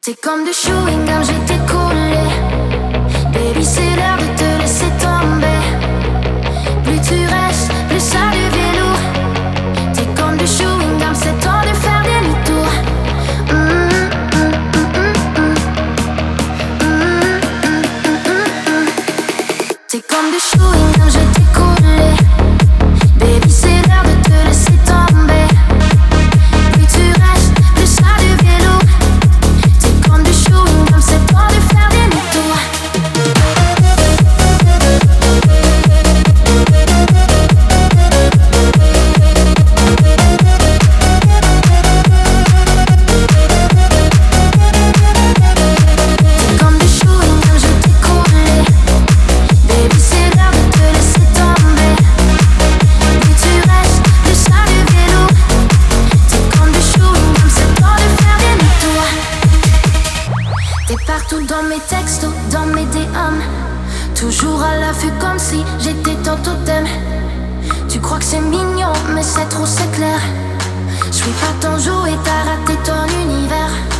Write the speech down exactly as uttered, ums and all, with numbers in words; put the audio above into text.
T'es comme du chewing-gum, j'étais collé. Baby, c'est l'heure de te laisser tomber. Plus tu restes, plus ça devient lourd. T'es comme du chewing-gum, c'est temps de faire demi-tour. Mm, mm, mm, mm, mm. Mm, mm, mm, mm, mm. T'es comme du chewing-gum, j'étais collé. Baby, c'est l'heure de te laisser tomber. Plus tu restes, plus ça devient lourd. T'es comme du chewing-gum, c'est temps de faire demi-tour. Partout dans mes textos, dans mes D M, toujours à l'affût comme si j'étais ton totem. Tu crois que c'est mignon, mais c'est trop, c'est clair. Je suis pas ton jouet, t'as raté ton univers.